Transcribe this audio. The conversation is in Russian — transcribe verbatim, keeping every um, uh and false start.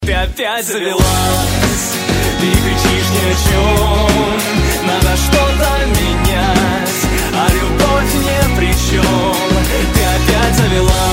Ты опять завелась, ты кричишь ни о чем. Надо что-то менять, а любовь ни при чем. Ты опять завелась.